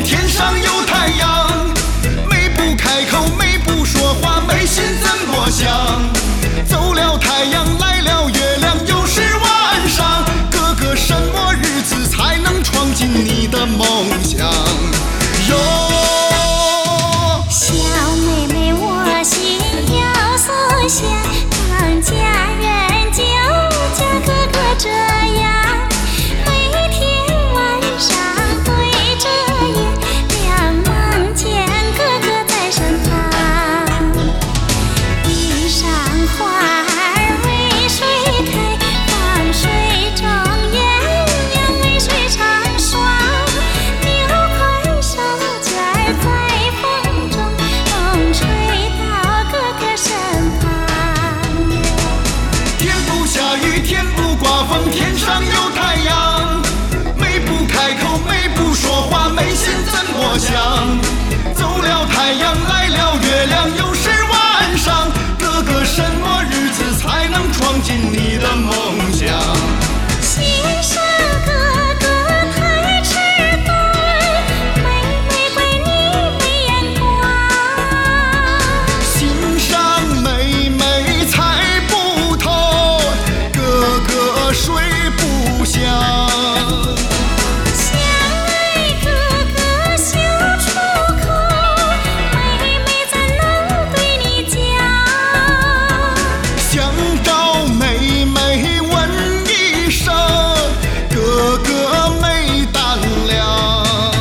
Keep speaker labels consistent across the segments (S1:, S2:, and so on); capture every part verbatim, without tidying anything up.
S1: 天上有太阳。眉不开口，眉不说话，眉心怎么想？走了太阳，来了月亮，又是晚上。哥哥，什么日子才能闯进你的梦想？哟，
S2: 小妹妹，我心有所想，当家人就叫哥哥这样，每天晚上对着月亮，梦见哥哥在身旁。地上花儿为谁开？放水中鸳鸯为谁成双？牛快手绢儿在风中，风吹到哥哥身旁。
S1: 天不下雨，天不刮风，天上有太阳。眉不开口，眉不说话，眉心怎么想？走了太阳，来了月亮，又是晚上。哥哥，什么日子才能闯进你的梦想？
S2: 心上哥哥太迟钝，妹妹怪你没眼光。
S1: 心上妹妹猜不透，哥哥睡不香。
S2: 相爱哥哥羞出口，妹妹怎能对你讲？
S1: 想找妹妹问一声，哥哥没胆量。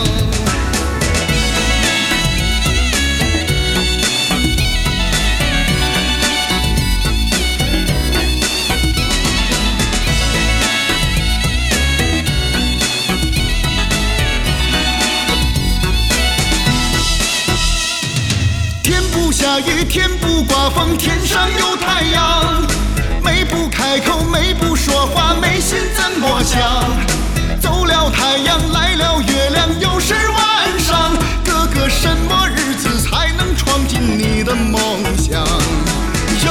S1: 天不下雨，天不刮风，天上有太阳。眉不开口，眉不说话，眉心怎么想？走了太阳，来了月亮，又是晚上。哥哥，什么日子才能闯进你的梦想？哟，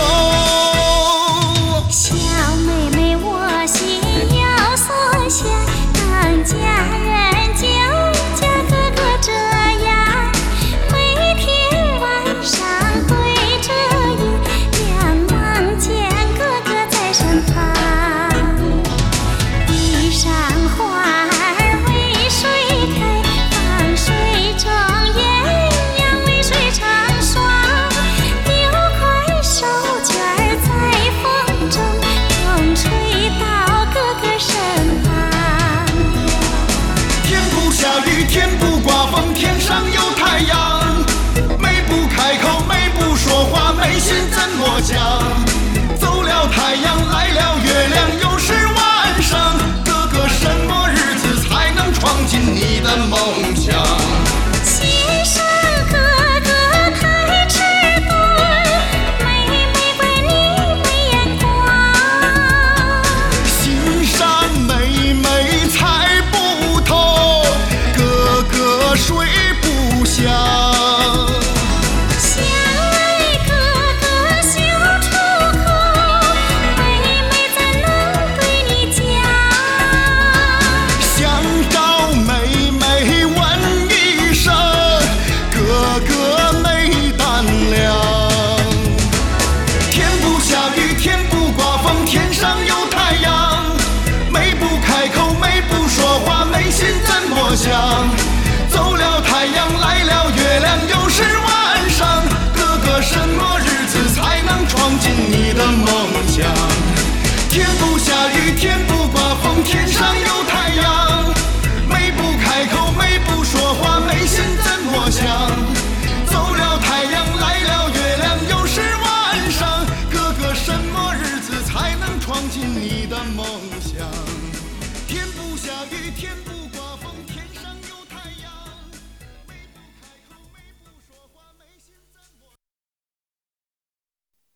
S2: 小妹妹，我心有所想，当家人就叫哥哥这样，每天晚上对着月亮，梦见哥哥在身旁。地上花儿为谁开？放水中鸳鸯为谁成双？牛快手绢儿在风中，风吹到哥哥身旁。
S1: 天不下雨，天不刮风，天上有太阳。眉不开口，眉不说话，眉心怎么想？走了太阳，来了月亮，又是晚上。哥哥，什么日子才能闯进你的梦想？
S2: 心上哥哥太迟钝，妹妹怪你没眼光。
S1: 心上妹妹猜不透，哥哥睡不香。
S2: 相爱哥哥羞出口，妹妹怎能对你讲？
S1: 想找妹妹问一声，哥哥没胆量。天不下雨，天不刮风，天上有太阳。眉不开口，眉不说话，眉心怎么想？走了太阳，来了月亮，又是晚上。哥哥，什么日子才能闯进你的梦想？天不下雨，天不刮风，天上有